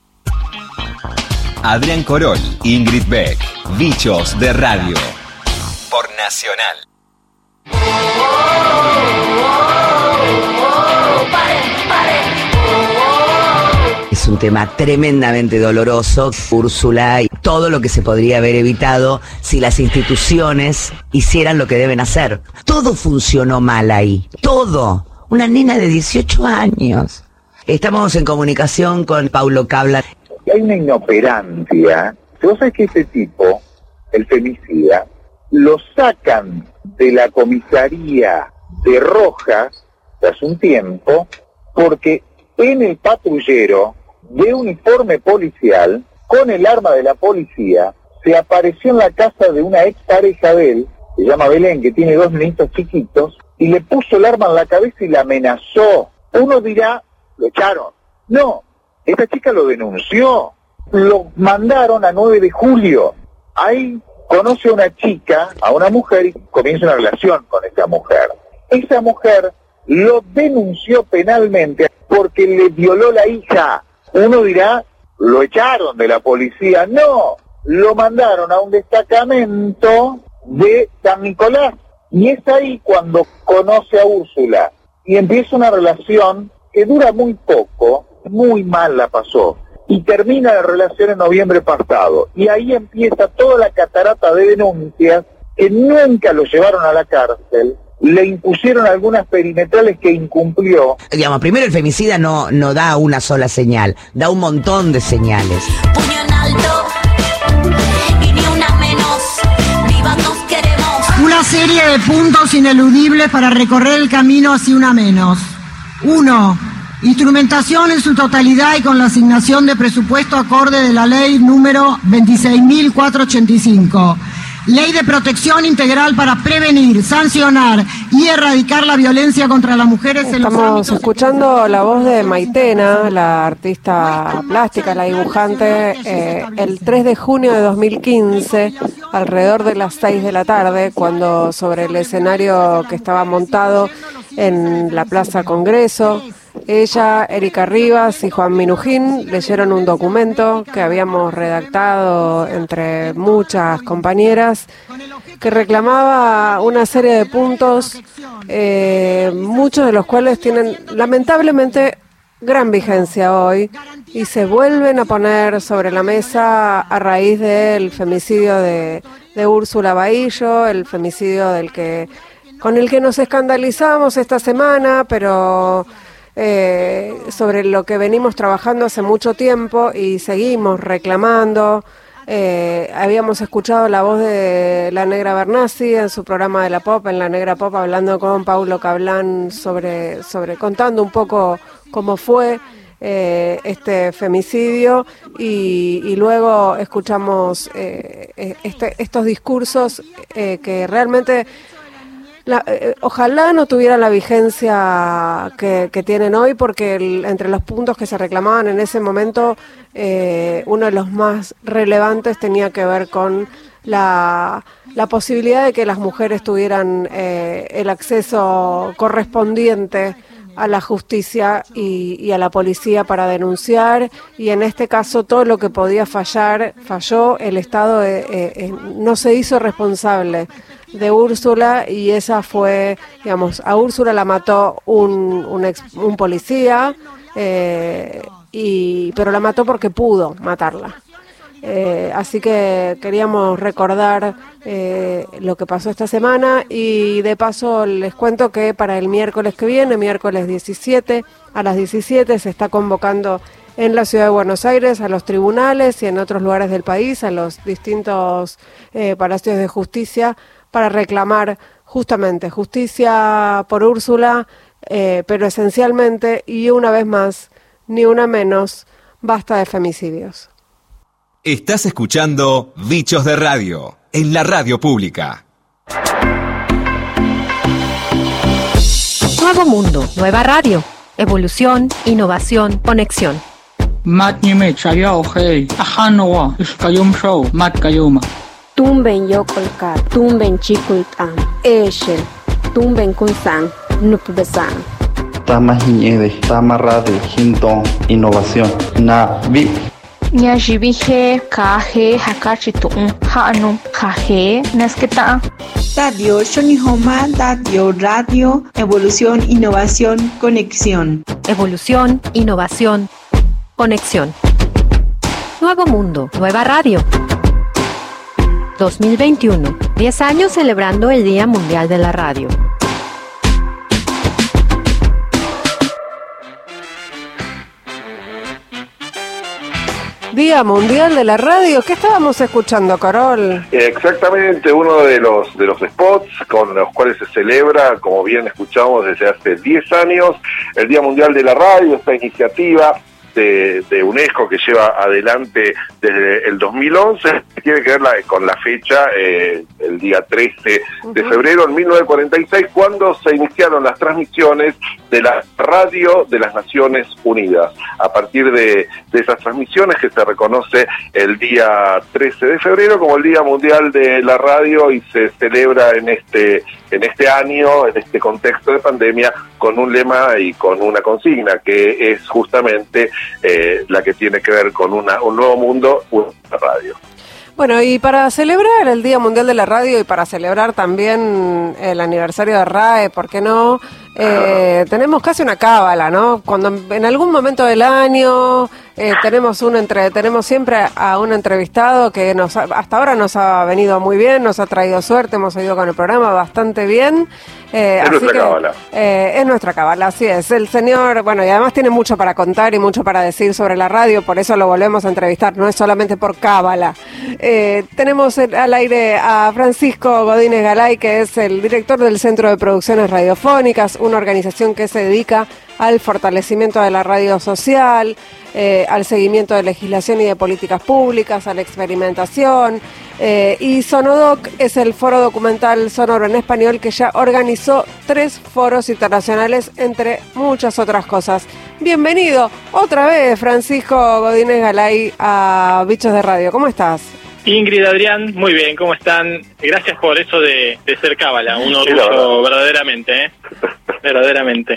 Adrián Corol, Ingrid Beck, Bichos de Radio, por Nacional. Es un tema tremendamente doloroso, Úrsula, y todo lo que se podría haber evitado si las instituciones hicieran lo que deben hacer. Todo funcionó mal ahí, todo. Una nena de dieciocho años. Estamos en comunicación con Paulo Cabla. Hay una inoperancia. Vos sabés que este tipo, el femicida, lo sacan de la comisaría de Rojas tras un tiempo porque en el patrullero de uniforme policial, con el arma de la policía, se apareció en la casa de una expareja de él, se llama Belén, que tiene dos niñitos chiquitos, y le puso el arma en la cabeza y la amenazó. Uno dirá, lo echaron. No, esta chica lo denunció. Lo mandaron a nueve de julio. Ahí conoce a una chica, a una mujer, y comienza una relación con esa mujer. Esa mujer lo denunció penalmente porque le violó la hija. Uno dirá, lo echaron de la policía. No, lo mandaron a un destacamento de San Nicolás. Y es ahí cuando conoce a Úrsula. Y empieza una relación que dura muy poco, muy mal la pasó. Y termina la relación en noviembre pasado. Y ahí empieza toda la catarata de denuncias que nunca lo llevaron a la cárcel. Le impusieron algunas perimetrales que incumplió. Digamos, primero el femicida no, no da una sola señal, da un montón de señales. Puño en alto y ni una menos, vivas nos queremos. Una serie de puntos ineludibles para recorrer el camino hacia una menos. Uno, instrumentación en su totalidad y con la asignación de presupuesto acorde de la ley número veintiséis mil cuatrocientos ochenta y cinco. Ley de protección integral para prevenir, sancionar y erradicar la violencia contra las mujeres. Estamos en los escuchando la voz de Maitena, la artista plástica, la dibujante, eh, el tres de junio de dos mil quince, alrededor de las seis de la tarde, cuando sobre el escenario que estaba montado en la Plaza Congreso, ella, Erika Rivas y Juan Minujín leyeron un documento que habíamos redactado entre muchas compañeras que reclamaba una serie de puntos, eh, muchos de los cuales tienen lamentablemente gran vigencia hoy, y se vuelven a poner sobre la mesa a raíz del femicidio de, de Úrsula Bahillo, el femicidio del que con el que nos escandalizamos esta semana, pero eh, sobre lo que venimos trabajando hace mucho tiempo y seguimos reclamando. Eh, habíamos escuchado la voz de la Negra Bernasi en su programa de la Pop, en la Negra Pop, hablando con Paulo Cablán sobre, sobre contando un poco cómo fue eh, este femicidio y, y luego escuchamos eh, este, estos discursos eh, que realmente La, eh, ojalá no tuvieran la vigencia que, que tienen hoy, porque el, entre los puntos que se reclamaban en ese momento, eh, uno de los más relevantes tenía que ver con la, la posibilidad de que las mujeres tuvieran eh, el acceso correspondiente a la justicia y, y a la policía para denunciar, y en este caso todo lo que podía fallar, falló. El Estado eh, eh, no se hizo responsable de Úrsula, y esa fue, digamos, a Úrsula la mató un, un, ex, un policía, eh, y pero la mató porque pudo matarla. Eh, así que queríamos recordar eh, lo que pasó esta semana, y de paso les cuento que para el miércoles que viene, miércoles diecisiete, a las diecisiete, se está convocando en la ciudad de Buenos Aires a los tribunales y en otros lugares del país, a los distintos eh, palacios de justicia, para reclamar justamente justicia por Úrsula, eh, pero esencialmente, y una vez más, ni una menos, basta de femicidios. Estás escuchando Bichos de Radio, en la radio pública. Nuevo mundo, nueva radio. Evolución, innovación, conexión. Matnime chayao hey, ajanoa, iskayum show, matkayuma. Tumben yokolka, tumben chikultan, eshel, tumben kunsan, nupbesan. Tama hiñede, tama rade, hinton, innovación, na vi. Nyajibije, kaje, hakachitun, hanu, kaje, nesketa. Radio Shonihoma, Radio Radio, evolución, innovación, conexión. Evolución, innovación, conexión. Nuevo mundo, nueva radio. dos mil veintiuno, diez años celebrando el Día Mundial de la Radio. Día Mundial de la Radio. ¿Qué estábamos escuchando, Carol? Exactamente, uno de los de los spots con los cuales se celebra, como bien escuchamos desde hace diez años, el Día Mundial de la Radio, esta iniciativa de, de UNESCO que lleva adelante desde el dos mil once, que tiene que ver la, con la fecha, eh, el día trece de febrero de mil novecientos cuarenta y seis, cuando se iniciaron las transmisiones de la Radio de las Naciones Unidas. A partir de, de esas transmisiones, que se reconoce el día trece de febrero como el Día Mundial de la Radio, y se celebra en este en este año, en este contexto de pandemia, con un lema y con una consigna, que es justamente eh, la que tiene que ver con una, un nuevo mundo, una radio. Bueno, y para celebrar el Día Mundial de la Radio y para celebrar también el aniversario de RAE, ¿por qué no? Eh, tenemos casi una cábala, ¿no? Cuando en algún momento del año eh, tenemos un entre, tenemos siempre a un entrevistado que nos hasta ahora nos ha venido muy bien, nos ha traído suerte, hemos ido con el programa bastante bien. Eh, es así nuestra que, cábala. Eh, es nuestra cábala, así es. El señor, bueno, y además tiene mucho para contar y mucho para decir sobre la radio, por eso lo volvemos a entrevistar, no es solamente por cábala. Eh, tenemos al aire a Francisco Godínez Galay, que es el director del Centro de Producciones Radiofónicas, una organización que se dedica al fortalecimiento de la radio social, eh, al seguimiento de legislación y de políticas públicas, a la experimentación. Eh, y Sonodoc es el foro documental sonoro en español que ya organizó tres foros internacionales, entre muchas otras cosas. Bienvenido otra vez, Francisco Godínez Galay, a Bichos de Radio. ¿Cómo estás? Ingrid, Adrián, muy bien, ¿cómo están? Gracias por eso de, de ser cábala, un orgullo verdaderamente, ¿eh? Verdaderamente.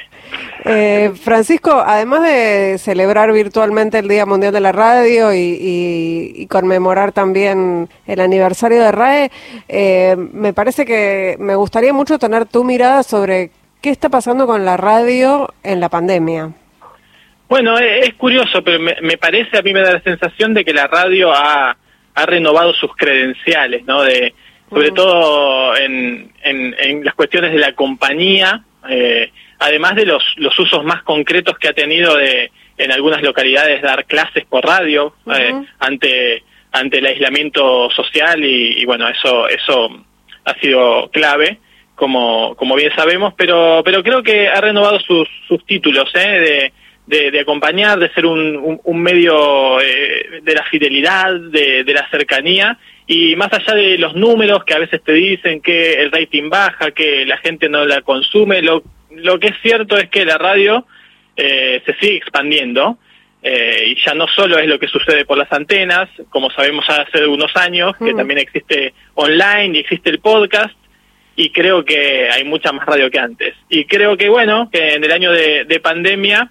Eh, Francisco, además de celebrar virtualmente el Día Mundial de la Radio y, y, y conmemorar también el aniversario de RAE, eh, me parece que me gustaría mucho tener tu mirada sobre qué está pasando con la radio en la pandemia. Bueno, es, es curioso, pero me, me parece, a mí me da la sensación de que la radio ha, ha renovado sus credenciales, ¿no? De, sobre uh-huh. todo en, en, en las cuestiones de la compañía, eh, además de los, los usos más concretos que ha tenido de en algunas localidades dar clases por radio, uh-huh. eh, ante ante el aislamiento social y, y bueno, eso eso ha sido clave, como como bien sabemos, pero pero creo que ha renovado sus sus títulos, ¿eh? de De, de acompañar, de ser un, un, un medio eh, de la fidelidad, de, de la cercanía, y más allá de los números que a veces te dicen que el rating baja, que la gente no la consume, lo, lo que es cierto es que la radio eh, se sigue expandiendo, eh, y ya no solo es lo que sucede por las antenas, como sabemos hace unos años, mm. que también existe online y existe el podcast, y creo que hay mucha más radio que antes. Y creo que, bueno, que en el año de, de pandemia,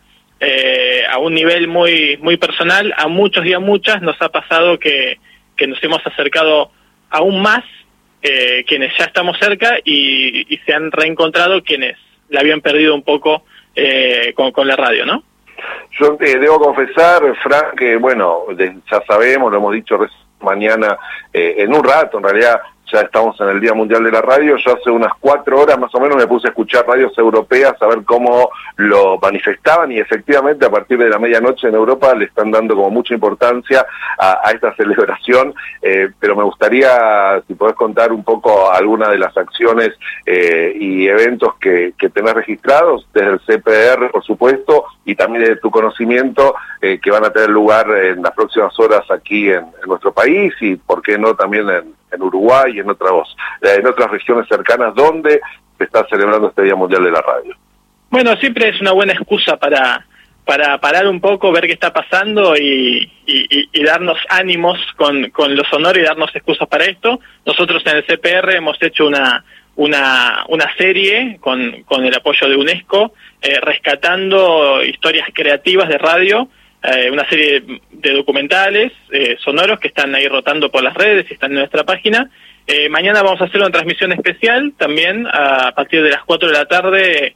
Eh, a un nivel muy muy personal, a muchos y a muchas nos ha pasado que, que nos hemos acercado aún más, eh, quienes ya estamos cerca, y, y se han reencontrado quienes la habían perdido un poco eh, con, con la radio, ¿no? Yo te debo confesar, Frank, que bueno, de, ya sabemos, lo hemos dicho mañana, eh, en un rato, en realidad, ya estamos en el Día Mundial de la Radio. Yo hace unas cuatro horas más o menos me puse a escuchar radios europeas, a ver cómo lo manifestaban, y efectivamente a partir de la medianoche en Europa le están dando como mucha importancia a, a esta celebración, eh, pero me gustaría, si podés contar un poco alguna de las acciones eh, y eventos que, que tenés registrados desde el C P R, por supuesto, y también de tu conocimiento, eh, que van a tener lugar en las próximas horas aquí en, en nuestro país, y por qué no también en en Uruguay y en otras en otras regiones cercanas donde se está celebrando este Día Mundial de la Radio. Bueno, siempre es una buena excusa para para parar un poco, ver qué está pasando y, y, y darnos ánimos con, con lo sonoro y darnos excusas para esto. Nosotros en el C P R hemos hecho una una una serie con, con el apoyo de UNESCO, eh, rescatando historias creativas de radio, Eh, una serie de documentales eh, sonoros que están ahí rotando por las redes y están en nuestra página. Eh, mañana vamos a hacer una transmisión especial también a partir de las cuatro de la tarde,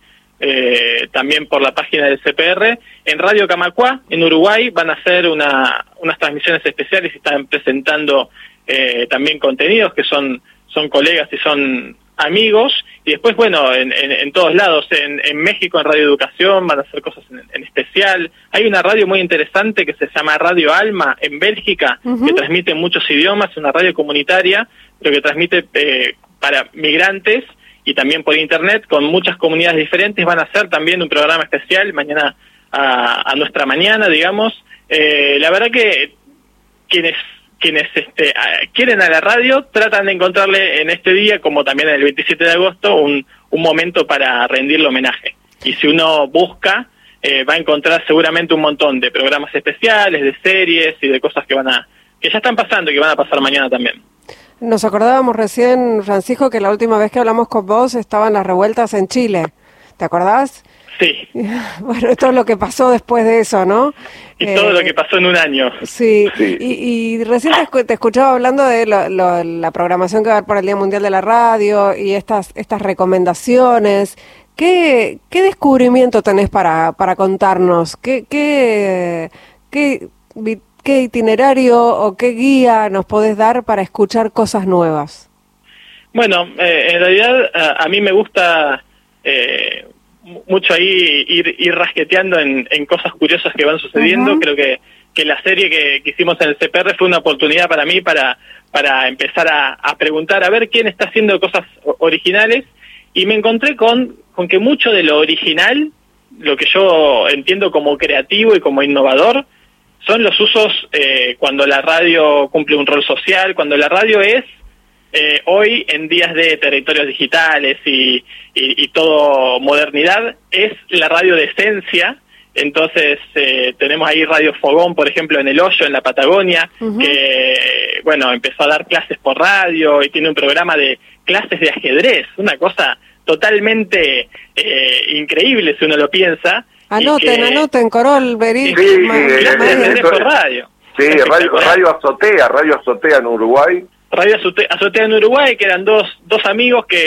eh, también por la página del C P R. En Radio Camacuá, en Uruguay, van a hacer una, unas transmisiones especiales y están presentando eh, también contenidos que son, son colegas y son amigos. Y después, bueno, en, en, en todos lados, en, en México, en Radio Educación, van a hacer cosas en, en especial. Hay una radio muy interesante que se llama Radio Alma, en Bélgica, uh-huh. que transmite en muchos idiomas, una radio comunitaria, pero que transmite eh, para migrantes y también por internet, con muchas comunidades diferentes. Van a hacer también un programa especial mañana a, a nuestra mañana, digamos. Eh, la verdad que quienes quienes este, quieren a la radio tratan de encontrarle en este día, como también en el veintisiete de agosto, un, un momento para rendirle homenaje. Y si uno busca, eh, va a encontrar seguramente un montón de programas especiales, de series y de cosas que van a que ya están pasando y que van a pasar mañana también. Nos acordábamos recién, Francisco, que la última vez que hablamos con vos estaban las revueltas en Chile. ¿Te acordás? Sí. Bueno, todo lo que pasó después de eso, ¿no? Y eh, todo lo que pasó en un año. Sí, sí. Y, y recién te, te escuchaba hablando de lo, lo, la programación que va a haber por el Día Mundial de la Radio y estas estas recomendaciones. ¿Qué, qué descubrimiento tenés para, para contarnos? ¿Qué, qué, qué, qué itinerario o qué guía nos podés dar para escuchar cosas nuevas? Bueno, eh, en realidad a, a mí me gusta... Eh, mucho ahí ir, ir rasqueteando en, en cosas curiosas que van sucediendo. Uh-huh. Creo que, que la serie que, que hicimos en el C P R fue una oportunidad para mí para, para empezar a, a preguntar, a ver quién está haciendo cosas originales, y me encontré con, con que mucho de lo original, lo que yo entiendo como creativo y como innovador, son los usos eh, cuando la radio cumple un rol social, cuando la radio es Eh, hoy, en días de territorios digitales y, y, y todo modernidad, es la radio de esencia. Entonces eh, tenemos ahí Radio Fogón, por ejemplo, en El Hoyo, en la Patagonia, uh-huh. que bueno, empezó a dar clases por radio y tiene un programa de clases de ajedrez, una cosa totalmente eh, increíble si uno lo pienza. Anoten, que, anoten, Corol, Berí. Sí, sí, clases de ajedrez por radio. Sí, radio, radio Azotea, Radio Azotea en Uruguay. Radio Azotea en Uruguay, que eran dos dos amigos que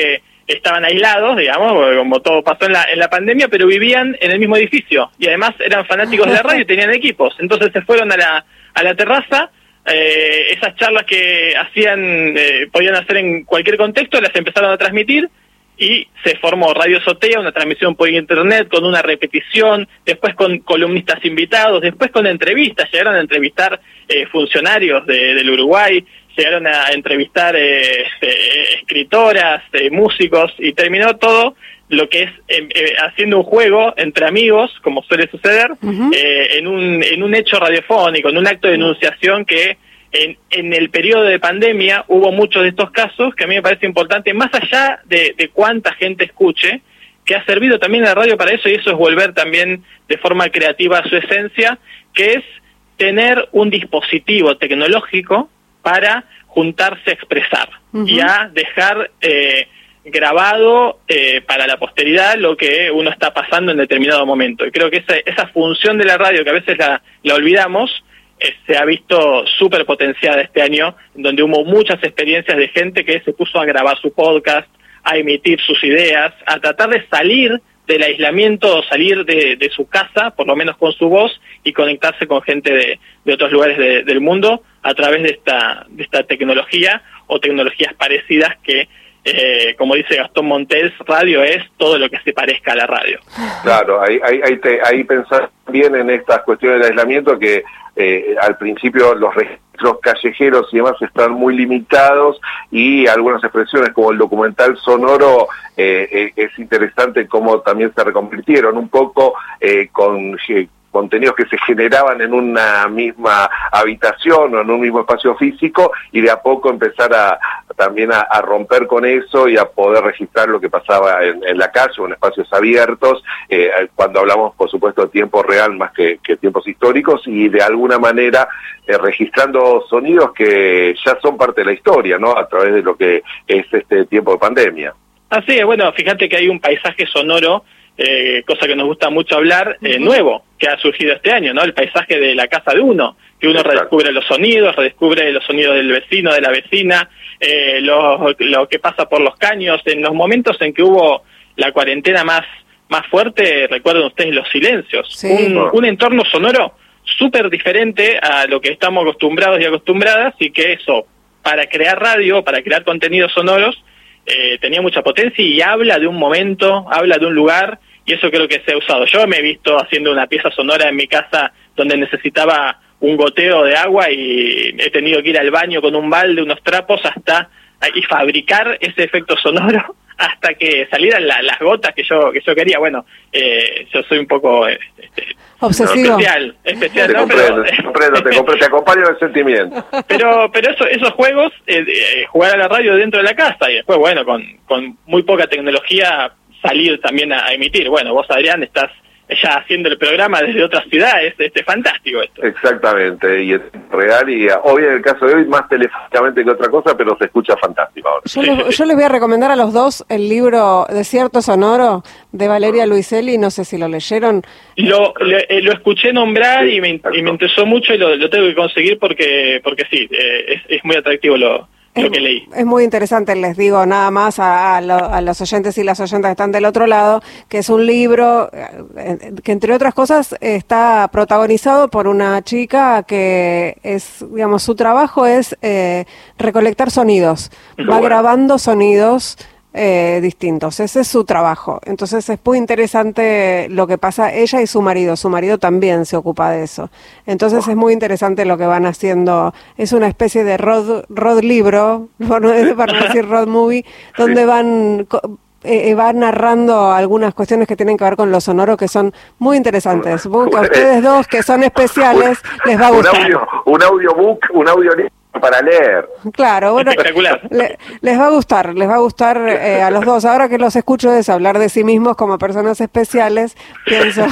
estaban aislados, digamos, como todo pasó en la, en la pandemia, pero vivían en el mismo edificio y además eran fanáticos de la radio y tenían equipos. Entonces se fueron a la, a la terraza, eh, esas charlas que hacían, eh, podían hacer en cualquier contexto, las empezaron a transmitir y se formó Radio Sotea, una transmisión por internet con una repetición, después con columnistas invitados, después con entrevistas, llegaron a entrevistar eh, funcionarios de, del Uruguay, llegaron a entrevistar eh, eh, escritoras, eh, músicos, y terminó todo lo que es eh, eh, haciendo un juego entre amigos, como suele suceder, uh-huh. eh, en un en un hecho radiofónico, en un acto de enunciación que en, en el periodo de pandemia hubo muchos de estos casos que a mí me parece importante, más allá de, de cuánta gente escuche, que ha servido también la radio para eso, y eso es volver también de forma creativa a su esencia, que es tener un dispositivo tecnológico para juntarse a expresar uh-huh. y a dejar eh, grabado eh, para la posteridad lo que uno está pasando en determinado momento. Y creo que esa, esa función de la radio, que a veces la, la olvidamos, eh, se ha visto súper potenciada este año, donde hubo muchas experiencias de gente que se puso a grabar su podcast, a emitir sus ideas, a tratar de salir del aislamiento, salir de, de su casa, por lo menos con su voz, y conectarse con gente de, de otros lugares de, del mundo a través de esta, de esta tecnología o tecnologías parecidas que, eh, como dice Gastón Montes, radio es todo lo que se parezca a la radio. Claro, ahí, ahí, ahí, te, ahí pensar bien en estas cuestiones del aislamiento, que eh, al principio los registros callejeros y demás están muy limitados, y algunas expresiones como el documental sonoro eh, eh, es interesante cómo también se reconvirtieron un poco eh, con eh, contenidos que se generaban en una misma habitación o en un mismo espacio físico, y de a poco empezar a también a, a romper con eso y a poder registrar lo que pasaba en, en la calle o en espacios abiertos, eh, cuando hablamos, por supuesto, de tiempo real más que, que tiempos históricos, y de alguna manera eh, registrando sonidos que ya son parte de la historia, ¿no?, a través de lo que es este tiempo de pandemia. Así es, bueno, fíjate que hay un paisaje sonoro, Eh, cosa que nos gusta mucho hablar, eh, uh-huh. nuevo, que ha surgido este año, ¿no? El paisaje de la casa de uno, que uno Exacto. redescubre los sonidos, redescubre los sonidos del vecino, de la vecina, eh, lo, lo que pasa por los caños, en los momentos en que hubo la cuarentena más, más fuerte, recuerden ustedes los silencios, sí. un, un entorno sonoro súper diferente a lo que estamos acostumbrados y acostumbradas, y que eso, para crear radio, para crear contenidos sonoros, eh, tenía mucha potencia, y habla de un momento, habla de un lugar, y eso creo que se ha usado. Yo me he visto haciendo una pieza sonora en mi casa donde necesitaba un goteo de agua, y he tenido que ir al baño con un balde, unos trapos, hasta y fabricar ese efecto sonoro hasta que salieran la, las gotas que yo que yo quería. Bueno, eh, yo soy un poco este, obsesivo, especial, especial, te ¿no? comprendo, Pero, te comprendo, te, comprendo, te acompaño en el sentimiento. Pero pero eso, esos juegos, eh, eh, jugar a la radio dentro de la casa, y después, bueno, con, con muy poca tecnología, salir también a, a emitir. Bueno, vos, Adrián, estás ya haciendo el programa desde otra ciudad, es este, fantástico esto. Exactamente, y es real, y hoy en el caso de hoy más telefónicamente que otra cosa, pero se escucha fantástico ahora. Yo, sí, les, sí. yo les voy a recomendar a los dos el libro Desierto Sonoro de Valeria Luiselli, no sé si lo leyeron. Lo, le, lo escuché nombrar, sí, y, me, y me interesó mucho, y lo, lo tengo que conseguir porque porque sí, eh, es, es muy atractivo lo... Es, lo que leí. Es muy interesante, les digo nada más a, a, lo, a los oyentes y las oyentas que están del otro lado, que es un libro eh, que, entre otras cosas, está protagonizado por una chica que es, digamos, su trabajo es eh, recolectar sonidos, va bueno. grabando sonidos Eh, distintos, ese es su trabajo. Entonces es muy interesante lo que pasa, ella y su marido, su marido también se ocupa de eso. Entonces oh. es muy interesante lo que van haciendo, es una especie de road, road libro, para no decir road movie, donde van eh, van narrando algunas cuestiones que tienen que ver con lo sonoro, que son muy interesantes. Supongo que a ustedes dos, que son especiales, les va a gustar. Un audio, un audiobook, un audio para leer. Claro, bueno, le, les va a gustar, les va a gustar eh, a los dos. Ahora que los escucho es hablar de sí mismos como personas especiales, pienso,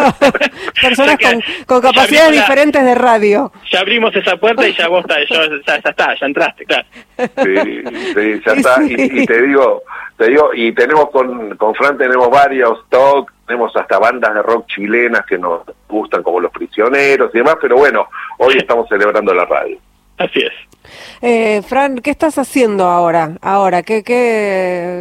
personas con, con capacidades diferentes de radio. Ya abrimos esa puerta y ya vos está, ya, ya, ya está, ya entraste, claro. Sí, sí, ya está. Y, y te digo, te digo, y tenemos con, con Fran tenemos varios talks, tenemos hasta bandas de rock chilenas que nos gustan, como Los Prisioneros y demás, pero bueno, hoy estamos celebrando la radio. Así es. Eh, Fran, ¿qué estás haciendo ahora? Ahora, ¿qué, qué,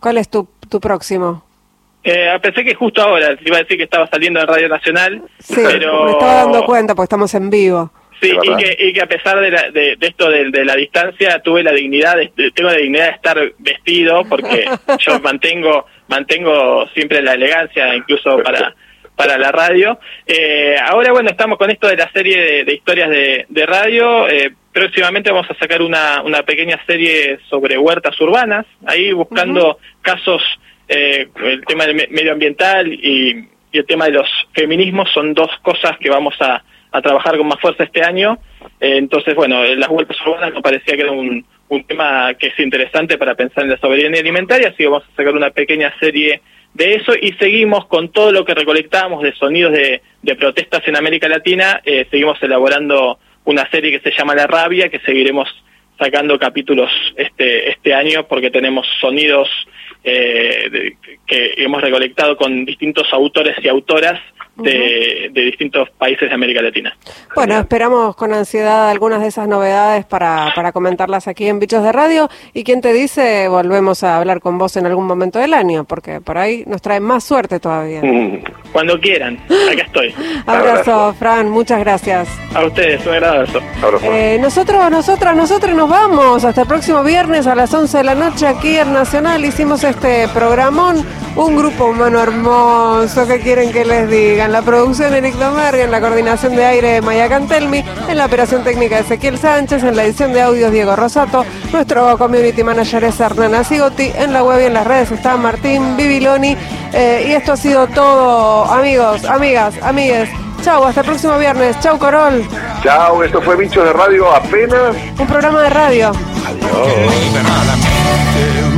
¿Cuál es tu, tu próximo? Eh, pensé que justo ahora, te iba a decir que estaba saliendo en Radio Nacional, Sí, pero... me estaba dando cuenta porque estamos en vivo. Sí, y que, y que a pesar de, la, de, de esto de, de la distancia, tuve la dignidad, de, tengo la dignidad de estar vestido, porque yo mantengo mantengo siempre la elegancia, incluso para para la radio. Eh, ahora, bueno, estamos con esto de la serie de, de historias de, de radio. Eh, próximamente vamos a sacar una, una pequeña serie sobre huertas urbanas, ahí buscando uh-huh. casos, eh, el tema del medioambiental y, y el tema de los feminismos son dos cosas que vamos a a trabajar con más fuerza este año. Eh, entonces, bueno, las huertas urbanas me parecía que era un, un tema que es interesante para pensar en la soberanía alimentaria, así que vamos a sacar una pequeña serie de eso y seguimos con todo lo que recolectamos de sonidos de, de protestas en América Latina. Eh, seguimos elaborando una serie que se llama La Rabia, que seguiremos sacando capítulos este este año porque tenemos sonidos eh, de, que hemos recolectado con distintos autores y autoras de, de distintos países de América Latina. Bueno, esperamos con ansiedad algunas de esas novedades para, para comentarlas aquí en Bichos de Radio, y quien te dice, volvemos a hablar con vos en algún momento del año, porque por ahí nos trae más suerte todavía. Cuando quieran, acá estoy. Abrazo, Fran, muchas gracias. A ustedes, un gran abrazo. Eh, nosotros, nosotras, nosotros nos vamos hasta el próximo viernes a las once de la noche aquí en Nacional. Hicimos este programón, un grupo humano hermoso, ¿qué quieren que les diga? En la producción Eric Domergue, en la coordinación de aire Maya Cantelmi, en la operación técnica Ezequiel Sánchez, en la edición de audios Diego Rosato, nuestro community manager es Hernán Sigotti, en la web y en las redes está Martín Bibiloni, eh, y esto ha sido todo, amigos, amigas, amigues. Chau, hasta el próximo viernes. Chau, Corol. Chau, esto fue Bichos de Radio apenas. Un programa de radio. Adiós.